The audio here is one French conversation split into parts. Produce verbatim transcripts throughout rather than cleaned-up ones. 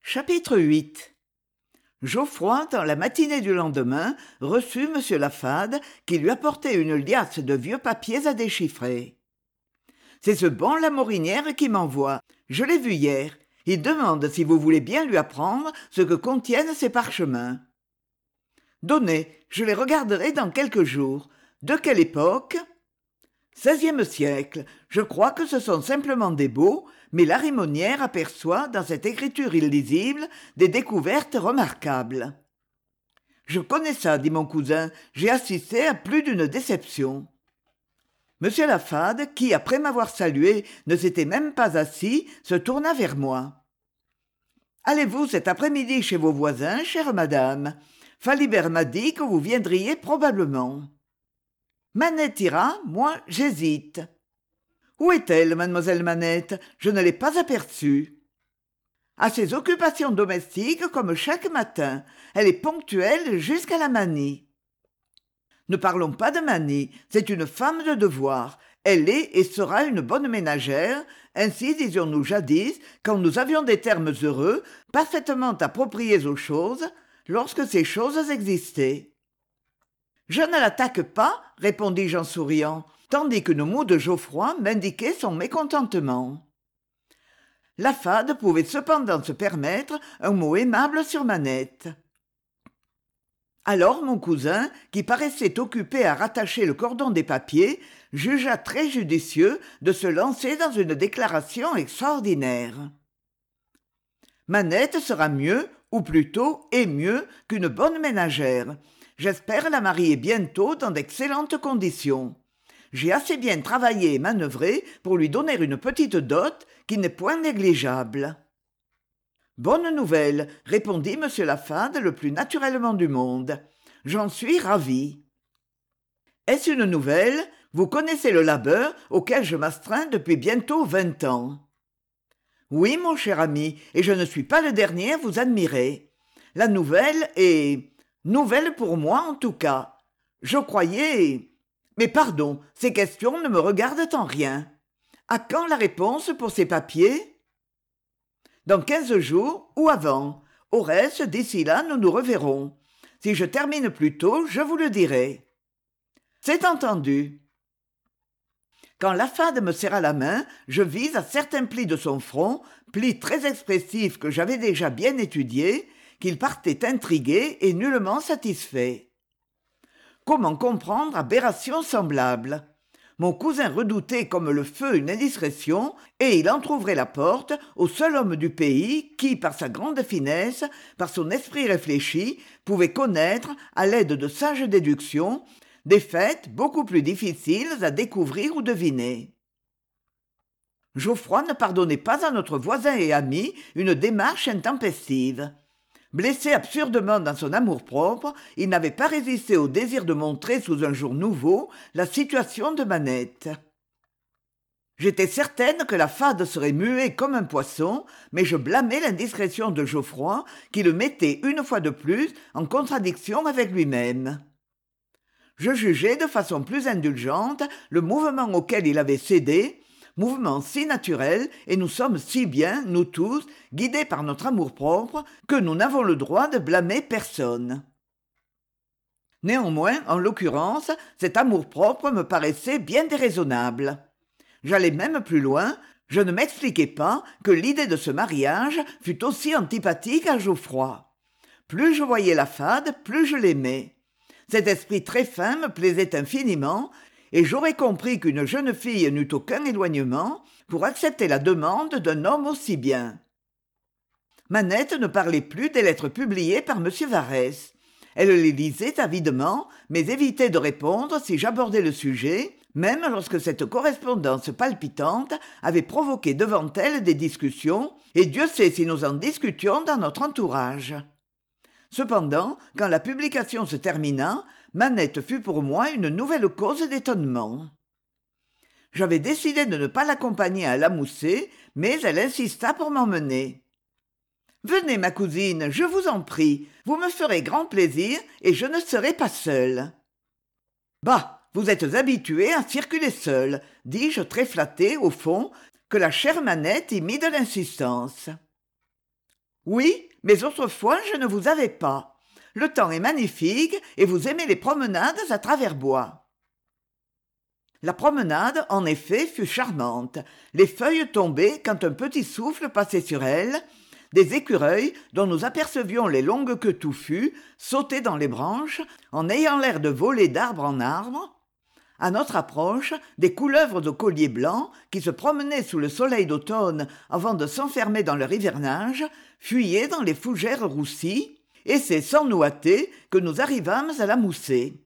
Chapitre huit. Geoffroy, dans la matinée du lendemain, reçut M. Lafade, qui lui apportait une liasse de vieux papiers à déchiffrer. « C'est ce bon Lamorinière qui m'envoie. Je l'ai vu hier. Il demande si vous voulez bien lui apprendre ce que contiennent ces parchemins. »« Donnez, je les regarderai dans quelques jours. De quelle époque ?»« Seizième siècle. Je crois que ce sont simplement des baux, mais Larimonière aperçoit dans cette écriture illisible des découvertes remarquables. »« Je connais ça, dit mon cousin. J'ai assisté à plus d'une déception. » Monsieur Lafade, qui, après m'avoir salué, ne s'était même pas assis, se tourna vers moi. « Allez-vous cet après-midi chez vos voisins, chère madame ? Falibert m'a dit que vous viendriez probablement. »« Manette ira, moi j'hésite. »« Où est-elle, mademoiselle Manette ? Je ne l'ai pas aperçue. »« À ses occupations domestiques comme chaque matin. Elle est ponctuelle jusqu'à la manie. » Ne parlons pas de manie, c'est une femme de devoir. Elle est et sera une bonne ménagère, ainsi disions-nous jadis, quand nous avions des termes heureux, parfaitement appropriés aux choses, lorsque ces choses existaient. « Je ne l'attaque pas, répondis-je en souriant, tandis qu'une moue de Geoffroy m'indiquait son mécontentement. Lafade pouvait cependant se permettre un mot aimable sur Manette. Alors mon cousin, qui paraissait occupé à rattacher le cordon des papiers, jugea très judicieux de se lancer dans une déclaration extraordinaire. « Manette sera mieux, ou plutôt est mieux, qu'une bonne ménagère. J'espère la marier bientôt dans d'excellentes conditions. J'ai assez bien travaillé et manœuvré pour lui donner une petite dot qui n'est point négligeable. » « Bonne nouvelle, répondit M. Lafade le plus naturellement du monde. J'en suis ravi. »« Est-ce une nouvelle ? Vous connaissez le labeur auquel je m'astreins depuis bientôt vingt ans. »« Oui, mon cher ami, et je ne suis pas le dernier à vous admirer. La nouvelle est... nouvelle pour moi en tout cas. Je croyais... Mais pardon, ces questions ne me regardent en rien. À quand la réponse pour ces papiers ? » Dans quinze jours ou avant. Au reste, d'ici là, nous nous reverrons. Si je termine plus tôt, je vous le dirai. C'est entendu. Quand Lafade me serra la main, je vis à certains plis de son front, plis très expressifs que j'avais déjà bien étudiés, qu'il partait intrigué et nullement satisfait. Comment comprendre aberration semblable ? Mon cousin redoutait comme le feu une indiscrétion, et il entr'ouvrait la porte au seul homme du pays qui, par sa grande finesse, par son esprit réfléchi, pouvait connaître, à l'aide de sages déductions, des faits beaucoup plus difficiles à découvrir ou deviner. Geoffroy ne pardonnait pas à notre voisin et ami une démarche intempestive. Blessé absurdement dans son amour-propre, il n'avait pas résisté au désir de montrer sous un jour nouveau la situation de Manette. J'étais certaine que Lafade serait muet comme un poisson, mais je blâmais l'indiscrétion de Geoffroy qui le mettait une fois de plus en contradiction avec lui-même. Je jugeais de façon plus indulgente le mouvement auquel il avait cédé, mouvement si naturel, et nous sommes si bien, nous tous, guidés par notre amour-propre, que nous n'avons le droit de blâmer personne. Néanmoins, en l'occurrence, cet amour-propre me paraissait bien déraisonnable. J'allais même plus loin, je ne m'expliquais pas que l'idée de ce mariage fût aussi antipathique à Geoffroy. Plus je voyais Lafade, plus je l'aimais. Cet esprit très fin me plaisait infiniment, et j'aurais compris qu'une jeune fille n'eût aucun éloignement pour accepter la demande d'un homme aussi bien. Manette ne parlait plus des lettres publiées par M. Varès. Elle les lisait avidement, mais évitait de répondre si j'abordais le sujet, même lorsque cette correspondance palpitante avait provoqué devant elle des discussions, et Dieu sait si nous en discutions dans notre entourage. Cependant, quand la publication se termina, Manette fut pour moi une nouvelle cause d'étonnement. J'avais décidé de ne pas l'accompagner à la Moussée, mais elle insista pour m'emmener. « Venez, ma cousine, je vous en prie, vous me ferez grand plaisir et je ne serai pas seule. »« Bah, vous êtes habituée à circuler seule, dis-je très flatté, au fond, que la chère Manette y mit de l'insistance. Oui, mais autrefois je ne vous avais pas. Le temps est magnifique et vous aimez les promenades à travers bois. La promenade, en effet, fut charmante. Les feuilles tombaient quand un petit souffle passait sur elles. Des écureuils, dont nous apercevions les longues queues touffues, sautaient dans les branches, en ayant l'air de voler d'arbre en arbre. À notre approche, des couleuvres au collier blanc, qui se promenaient sous le soleil d'automne avant de s'enfermer dans leur hivernage, fuyaient dans les fougères roussies, et c'est sans nous hâter que nous arrivâmes à la Moussée.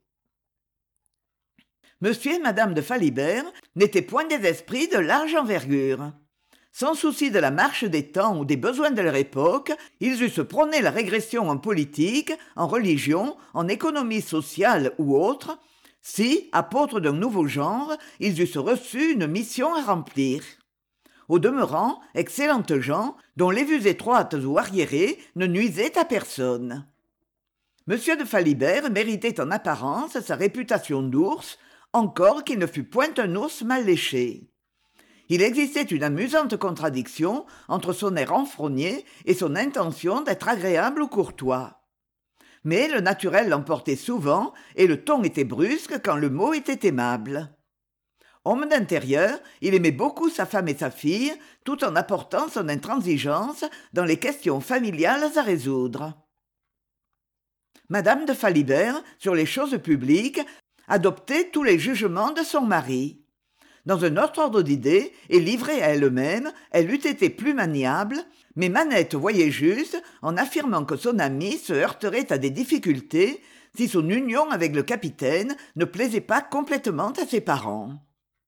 Monsieur et madame de Falibert n'étaient point des esprits de large envergure. Sans souci de la marche des temps ou des besoins de leur époque, ils eussent prôné la régression en politique, en religion, en économie sociale ou autre, si, apôtres d'un nouveau genre, ils eussent reçu une mission à remplir. Au demeurant, excellentes gens, dont les vues étroites ou arriérées ne nuisaient à personne. Monsieur de Falibert méritait en apparence sa réputation d'ours, encore qu'il ne fût point un ours mal léché. Il existait une amusante contradiction entre son air renfrogné et son intention d'être agréable ou courtois. Mais le naturel l'emportait souvent et le ton était brusque quand le mot était aimable. Homme d'intérieur, il aimait beaucoup sa femme et sa fille, tout en apportant son intransigeance dans les questions familiales à résoudre. Madame de Falibert, sur les choses publiques, adoptait tous les jugements de son mari. Dans un autre ordre d'idées, et livrée à elle-même, elle eût été plus maniable, mais Manette voyait juste en affirmant que son amie se heurterait à des difficultés si son union avec le capitaine ne plaisait pas complètement à ses parents.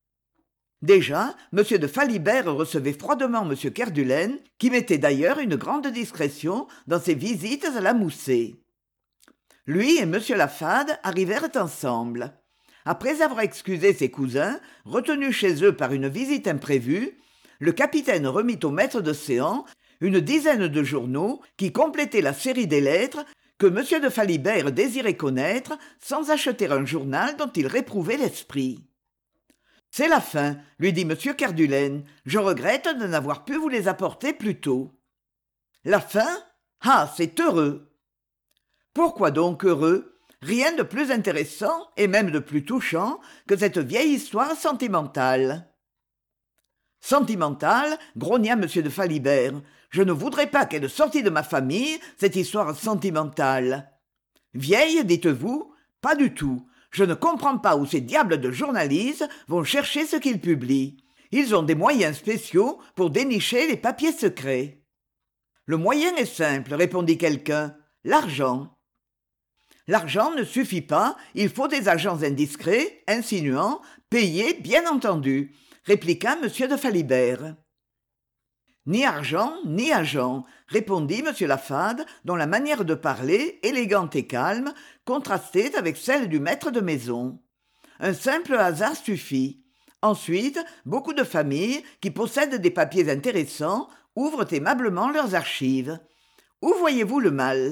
Déjà, m de Falibert recevait froidement m Kerdulaine, qui mettait d'ailleurs une grande discrétion dans ses visites à la Moussée. Lui et m Lafade arrivèrent ensemble. Après avoir excusé ses cousins, retenus chez eux par une visite imprévue, le capitaine remit au maître de séance une dizaine de journaux qui complétaient la série des lettres que m de Falibert désirait connaître sans acheter un journal dont il réprouvait l'esprit. « C'est la fin, lui dit m Kerdulaine. Je regrette de n'avoir pu vous les apporter plus tôt. »« La fin ? Ah, c'est heureux !»« Pourquoi donc heureux ? Rien de plus intéressant, et même de plus touchant, que cette vieille histoire sentimentale. » « Sentimentale » grogna m de Falibert. « Je ne voudrais pas qu'elle sortît de ma famille, cette histoire sentimentale. »« Vieille, dites-vous ? Pas du tout. Je ne comprends pas où ces diables de journalistes vont chercher ce qu'ils publient. Ils ont des moyens spéciaux pour dénicher les papiers secrets. »« Le moyen est simple, répondit quelqu'un. L'argent. » L'argent ne suffit pas, il faut des agents indiscrets, insinuants, payés, bien entendu, répliqua m de Falibert. Ni argent, ni agent, répondit m Lafade, dont la manière de parler, élégante et calme, contrastait avec celle du maître de maison. Un simple hasard suffit. Ensuite, beaucoup de familles, qui possèdent des papiers intéressants, ouvrent aimablement leurs archives. Où voyez-vous le mal ?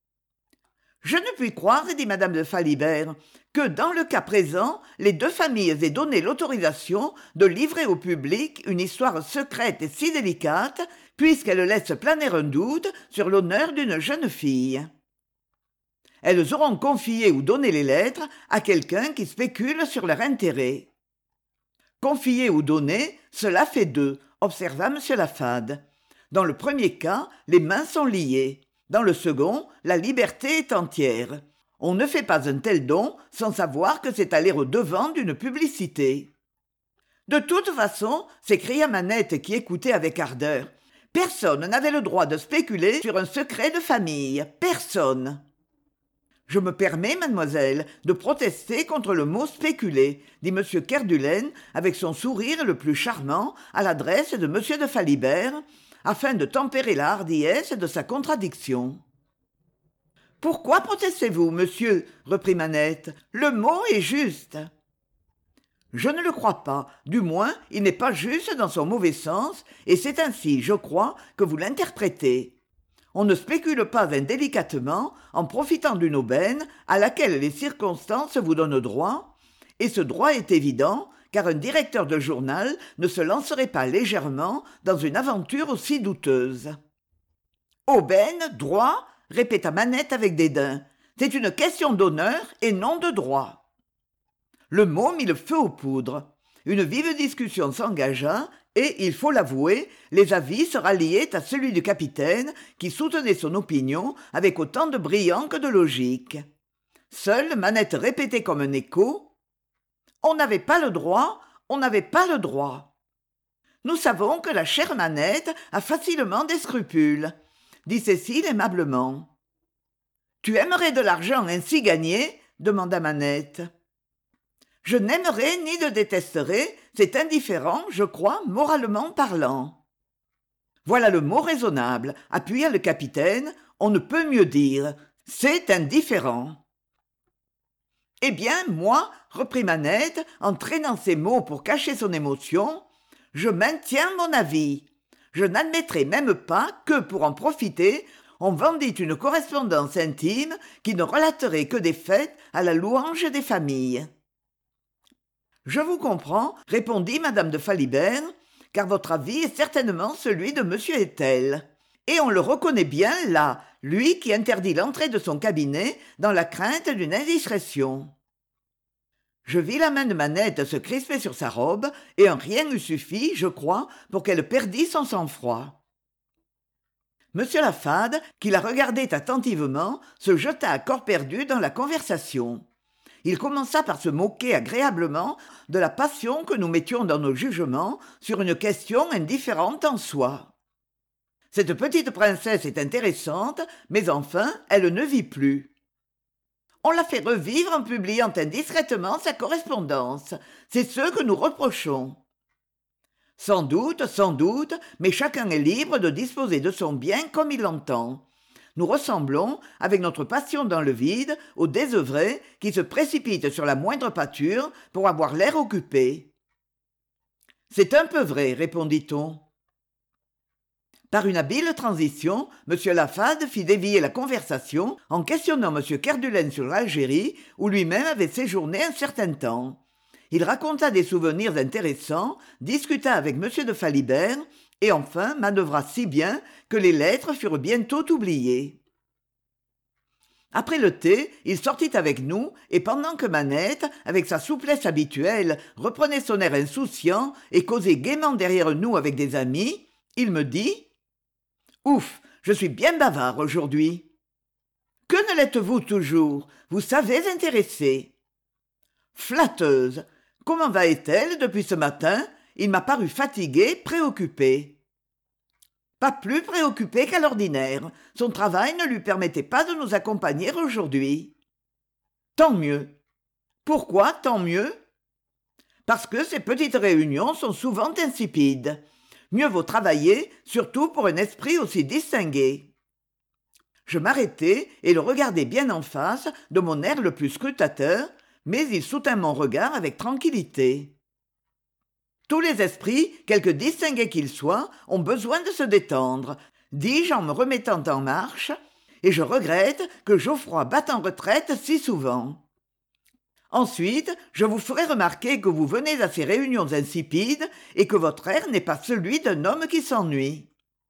Je ne puis croire, dit madame de Falibert, que dans le cas présent, les deux familles aient donné l'autorisation de livrer au public une histoire secrète et si délicate, puisqu'elle laisse planer un doute sur l'honneur d'une jeune fille. Elles auront confié ou donné les lettres à quelqu'un qui spécule sur leur intérêt. Confier ou donner, cela fait deux, observa m Lafade. Dans le premier cas, les mains sont liées. Dans le second, la liberté est entière. On ne fait pas un tel don sans savoir que c'est aller au-devant d'une publicité. « De toute façon, s'écria Manette qui écoutait avec ardeur, personne n'avait le droit de spéculer sur un secret de famille. Personne. »« Je me permets, mademoiselle, de protester contre le mot spéculer, dit m Kerdulaine avec son sourire le plus charmant à l'adresse de m de Falibert, afin de tempérer la hardiesse de sa contradiction. « Pourquoi protestez-vous, monsieur ?» reprit Manette. « Le mot est juste. »« Je ne le crois pas. Du moins, il n'est pas juste dans son mauvais sens, et c'est ainsi, je crois, que vous l'interprétez. On ne spécule pas indélicatement en profitant d'une aubaine à laquelle les circonstances vous donnent droit, et ce droit est évident, car un directeur de journal ne se lancerait pas légèrement dans une aventure aussi douteuse. Aubaine, droit, répéta Manette avec dédain. C'est une question d'honneur et non de droit. Le mot mit le feu aux poudres. Une vive discussion s'engagea et, il faut l'avouer, les avis se ralliaient à celui du capitaine qui soutenait son opinion avec autant de brillant que de logique. Seule Manette répétait comme un écho « On n'avait pas le droit, on n'avait pas le droit ». Nous savons que la chère Manette a facilement des scrupules, dit Cécile aimablement. « Tu aimerais de l'argent ainsi gagné ?» demanda Manette. « Je n'aimerais ni ne détesterais, c'est indifférent, je crois, moralement parlant. » Voilà le mot raisonnable, appuya le capitaine, on ne peut mieux dire, c'est indifférent. « Eh bien, moi, reprit Manette, en traînant ses mots pour cacher son émotion, je maintiens mon avis. Je n'admettrai même pas que, pour en profiter, on vendît une correspondance intime qui ne relaterait que des faits à la louange des familles. » Je vous comprends, répondit madame de Falibert, car votre avis est certainement celui de monsieur Etel. Et on le reconnaît bien là, lui qui interdit l'entrée de son cabinet dans la crainte d'une indiscrétion. Je vis la main de Manette se crisper sur sa robe, et un rien eût suffi, je crois, pour qu'elle perdît son sang-froid. Monsieur Lafade, qui la regardait attentivement, se jeta à corps perdu dans la conversation. Il commença par se moquer agréablement de la passion que nous mettions dans nos jugements sur une question indifférente en soi. Cette petite princesse est intéressante, mais enfin, elle ne vit plus. On l'a fait revivre en publiant indiscrètement sa correspondance. C'est ce que nous reprochons. Sans doute, sans doute, mais chacun est libre de disposer de son bien comme il l'entend. Nous ressemblons, avec notre passion dans le vide, aux désœuvrés qui se précipitent sur la moindre pâture pour avoir l'air occupé. « C'est un peu vrai, répondit-on. Par une habile transition, M. Lafade fit dévier la conversation en questionnant M. Kerdelen sur l'Algérie, où lui-même avait séjourné un certain temps. Il raconta des souvenirs intéressants, discuta avec M. de Falibert, et enfin manœuvra si bien que les lettres furent bientôt oubliées. Après le thé, il sortit avec nous, et pendant que Manette, avec sa souplesse habituelle, reprenait son air insouciant et causait gaiement derrière nous avec des amis, il me dit « Ouf, je suis bien bavard aujourd'hui. »« Que ne l'êtes-vous toujours? Vous savez intéresser. »« Flatteuse. Comment va Ethel depuis ce matin? Il m'a paru fatigué, préoccupé. » Pas plus préoccupé qu'à l'ordinaire. Son travail ne lui permettait pas de nous accompagner aujourd'hui. Tant mieux. Pourquoi tant mieux? Parce que ces petites réunions sont souvent insipides. Mieux vaut travailler, surtout pour un esprit aussi distingué. Je m'arrêtai et le regardai bien en face, de mon air le plus scrutateur, mais il soutint mon regard avec tranquillité. Tous les esprits, quelque distingués qu'ils soient, ont besoin de se détendre, dis-je en me remettant en marche, et je regrette que Geoffroy batte en retraite si souvent. Ensuite, je vous ferai remarquer que vous venez à ces réunions insipides et que votre air n'est pas celui d'un homme qui s'ennuie.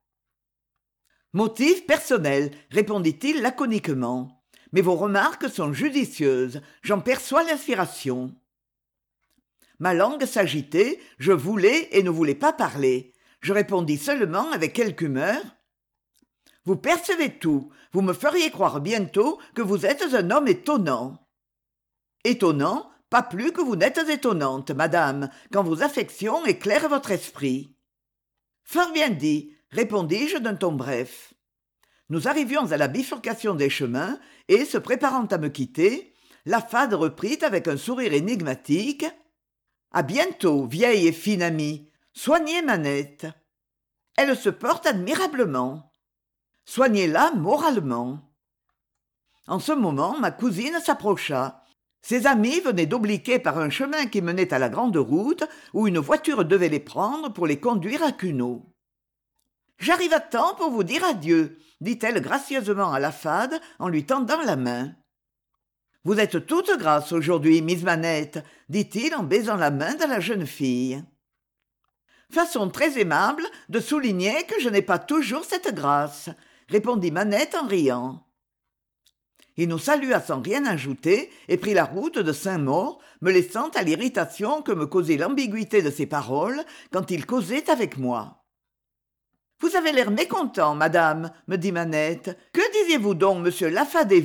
Motif personnel, répondit-il laconiquement. Mais vos remarques sont judicieuses, j'en perçois l'inspiration. Ma langue s'agitait, je voulais et ne voulais pas parler. Je répondis seulement avec quelque humeur. « Vous percevez tout, vous me feriez croire bientôt que vous êtes un homme étonnant. »« Étonnant, pas plus que vous n'êtes étonnante, madame, quand vos affections éclairent votre esprit. »« Fort bien dit, » répondis-je d'un ton bref. Nous arrivions à la bifurcation des chemins, et, se préparant à me quitter, Lafade reprit avec un sourire énigmatique. À bientôt, vieille et fine amie. Soignez Manette. Elle se porte admirablement. Soignez-la moralement. En ce moment, ma cousine s'approcha. Ses amis venaient d'obliquer par un chemin qui menait à la grande route où une voiture devait les prendre pour les conduire à Cuno. « J'arrive à temps pour vous dire adieu, » dit-elle gracieusement à Lafade en lui tendant la main. « Vous êtes toute grâce aujourd'hui, Miss Manette, » dit-il en baisant la main de la jeune fille. Façon très aimable de souligner que je n'ai pas toujours cette grâce, répondit Manette en riant. Il nous salua sans rien ajouter et prit la route de Saint-Maur, me laissant à l'irritation que me causait l'ambiguïté de ses paroles quand il causait avec moi. « Vous avez l'air mécontent, madame, me dit Manette. Que disiez-vous donc, monsieur Lafadez-vous ?»«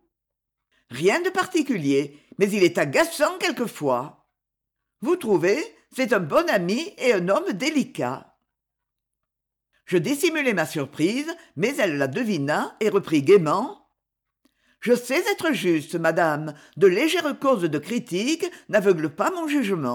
Rien de particulier, mais il est agaçant quelquefois. »« Vous trouvez ? C'est un bon ami et un homme délicat. » Je dissimulai ma surprise, mais elle la devina et reprit gaiement. « Je sais être juste, madame. De légères causes de critique n'aveuglent pas mon jugement. »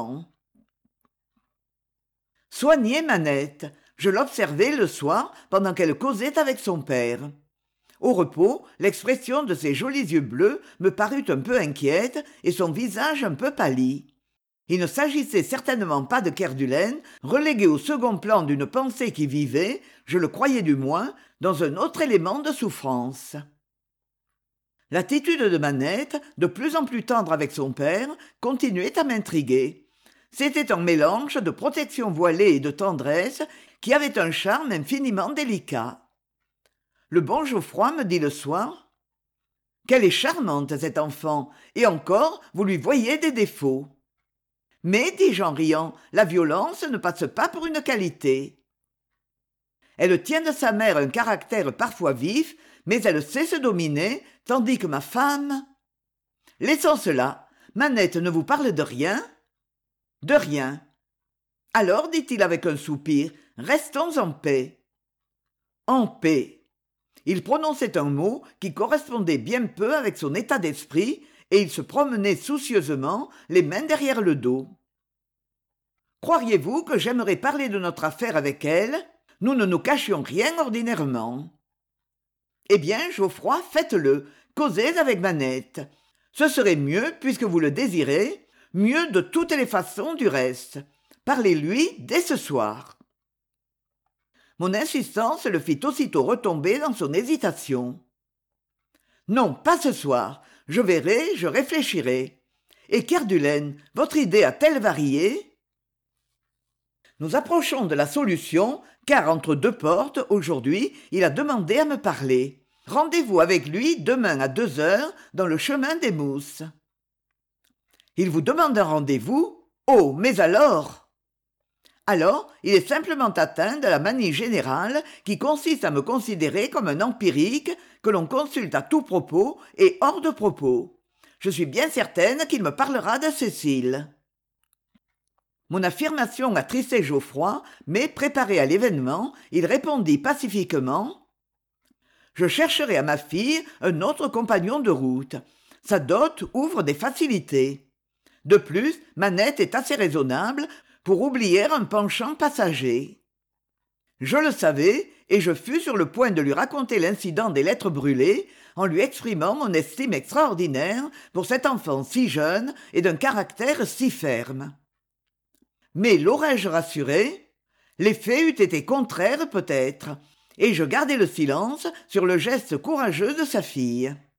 Soignait Manette. Je l'observai le soir pendant qu'elle causait avec son père. Au repos, l'expression de ses jolis yeux bleus me parut un peu inquiète et son visage un peu pâli. Il ne s'agissait certainement pas de Kerdulène, relégué au second plan d'une pensée qui vivait, je le croyais du moins, dans un autre élément de souffrance. L'attitude de Manette, de plus en plus tendre avec son père, continuait à m'intriguer. C'était un mélange de protection voilée et de tendresse qui avait un charme infiniment délicat. Le bon Geoffroy me dit le soir « Qu'elle est charmante, cette enfant, et encore, vous lui voyez des défauts. » Mais, dis-je en riant, la violence ne passe pas pour une qualité. Elle tient de sa mère un caractère parfois vif, mais elle sait se dominer, tandis que ma femme... Laissons cela. Manette ne vous parle de rien ? De rien. Alors, dit-il avec un soupir, restons en paix. En paix. Il prononçait un mot qui correspondait bien peu avec son état d'esprit, et il se promenait soucieusement, les mains derrière le dos. Croiriez-vous que j'aimerais parler de notre affaire avec elle ? Nous ne nous cachions rien ordinairement. Eh bien, Geoffroy, faites-le, causez avec Manette. Ce serait mieux, puisque vous le désirez, mieux de toutes les façons du reste. Parlez-lui dès ce soir. Mon insistance le fit aussitôt retomber dans son hésitation. Non, pas ce soir. Je verrai, je réfléchirai. Et Kerdulène, votre idée a-t-elle varié ? Nous approchons de la solution, car entre deux portes, aujourd'hui, il a demandé à me parler. Rendez-vous avec lui demain à deux heures dans le chemin des Mousses. Il vous demande un rendez-vous ? Oh, mais alors ? Alors, il est simplement atteint de la manie générale qui consiste à me considérer comme un empirique que l'on consulte à tout propos et hors de propos. Je suis bien certaine qu'il me parlera de Cécile. Mon affirmation attristait Geoffroy, mais préparé à l'événement, il répondit pacifiquement « Je chercherai à ma fille un autre compagnon de route. Sa dot ouvre des facilités. De plus, Manette est assez raisonnable pour oublier un penchant passager. » Je le savais, et je fus sur le point de lui raconter l'incident des lettres brûlées, en lui exprimant mon estime extraordinaire pour cet enfant si jeune et d'un caractère si ferme. Mais l'aurais-je rassuré ? L'effet eût été contraire peut-être, et je gardai le silence sur le geste courageux de sa fille.